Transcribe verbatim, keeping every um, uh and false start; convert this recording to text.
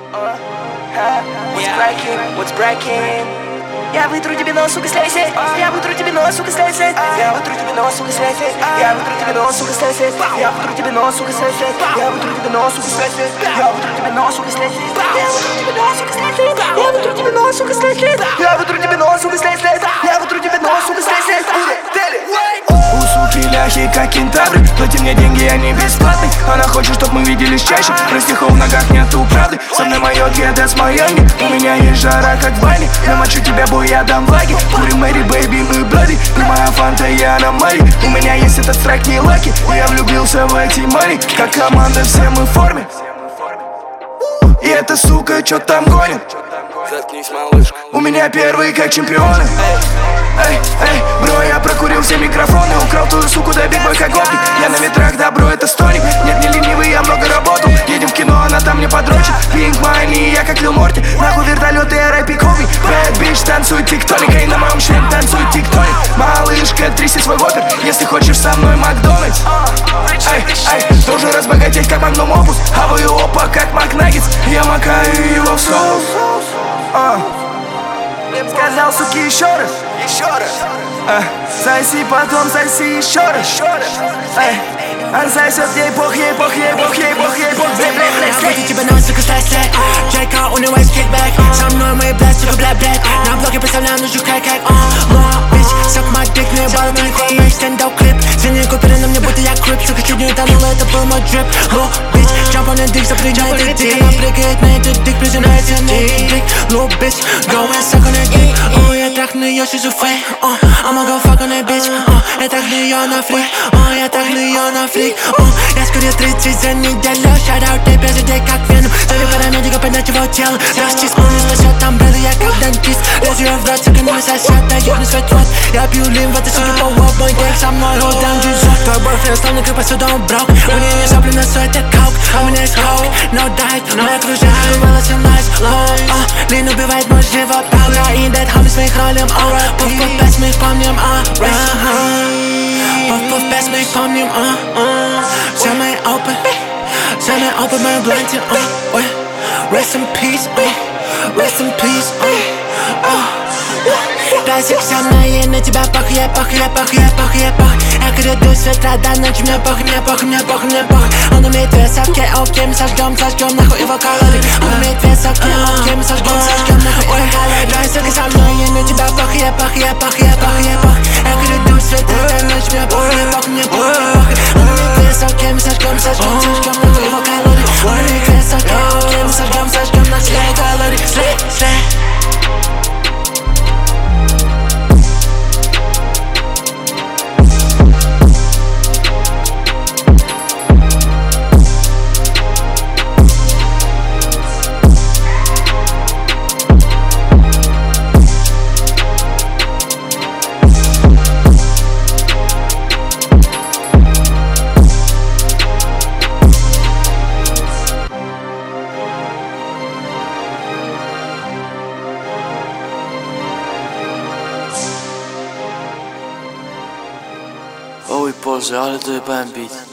What's breaking? What's breaking? Я вытру тебе нос, сука, слезет. Я вытру тебе нос, сука, слезет. Я вытру тебе нос, сука, слезет. Я вытру тебе нос, сука, слезет. Я вытру тебе нос, сука, слезет. Я вытру тебе нос, сука, слезет. Я вытру тебе нос, сука, слезет. Я вытру тебе нос, сука, слезет. Я вытру тебе нос, сука, слезет. Я вытру тебе нос, сука, слезет. У суки ляхи, как кентавры. Плати мне деньги, они бесплатны. Она хочет, чтоб мы виделись чаще. Но стихов в ногах нету правды. Со мной мое геда с Майами. У меня есть жара, как в бане. Намочу тебя, бой, я дам влаги. Курим Мэри, бэйби, мы блади. Ты моя фанта, я аномалий. У меня есть этот трек, не лаки. Я влюбился в эти мани. Как команда, все мы в форме. И эта сука, чё там гонит? Заткнись, малышка. У меня первый, как чемпионы. Эй, эй, бро, я прокурил все микрофоны. Украл твою суку, да биг бой как гопник. Я на ветрах, да, бро, это стоник. Нет, не ленивый, я много работал. Едем в кино, она там не подрочит. Пинк Майни, я как Лил Морти. Нахуй вертолеты, я рэпи Коби. Бэд бич, танцуй тиктоник. Эй, на моем член танцуй тиктоник. Малышка, тряси свой вопер, если хочешь со мной Макдональдс. Эй, эй, тоже разбогатеть, как Магнум Опус. А вы опа, как Макнаггетс. Я макаю его в соус. Сказал, суки, еще раз. Еще раз. А, соси, потом соси еще раз. Еще раз. Эй, он сосет, ей пох, ей пох, ей пох, ей пох, ей пох. Я буду тебя нос, сука, слезет. Джейка, у него есть кикбэк. Со мной мои блядь, сука, бля-блядь. На блоге представляю, ну жукай, как он. Bitch, suck my dick, не ебал, на них мой стендап клип. Звени купили на мне, будто я крип. Сука, чуть не утонула, это был мой дрип. Bitch, jump on the dick, запрягай этот дик. Она прыгает на этот дик, приземляется на этот дик. Little bitch, go and suck on that dick. Oh, я трахну ее шизофрен. I'ma go fuck on that bitch. Я трахну ее на фрик. Я трахну ее на фрик. Я скорее тридцать за неделю. Shout out, ты без идей, как Веном. Зови парамедика, понять его тело. Расчист, он не спасет амбреллы, я как дантист. Лезу я в рот, сука, не сосет, дай ебну свой твот. Я пью лим в этой суке по воп. Мой гэнг со мной, hold down, джизок. Твой бойфренд стал мне как посуду, он брок. У нее есть сопли на свой, это каук. А у меня есть хоу, no diet. Но я окружаю волосы nice, low. Лин убивает мой живот, паура. И дед хамы своих ролем, alright. Пуф-пуф, без мы их помним, а. Пуф-пуф, без мы их помним, а. Все мои open. Все мои open, мои бланти, а. Rest in peace, uh, rest in peace, uh, uh. Пластик со мной, и на тебя похуй, я похуй, я похуй, я похуй, я похуй. Я гряду с утра до ночи, мне похуй, мне похуй, мне похуй, мне похуй. Он умеет вес, окей, окей, мы сожгем, сожгем нахуй его калорий. Он умеет вес, окей, окей, мы сожгем, сожгем нахуй его калорий. Дай, сука, со мной, и на тебя похуй, я похуй, я похуй, я похуй, я похуй. Я гряду с утра до ночи, мне похуй, мне похуй, мне похуй, мне похуй. Он умеет вес, окей, мы сожгем, сожгем, сожгем нахуй его калорий. Он умеет вес, окей, окей, мы сожгем, сожгем нахуй его калорий. Слей, слей. Oj Boże, ale to jebałem beat.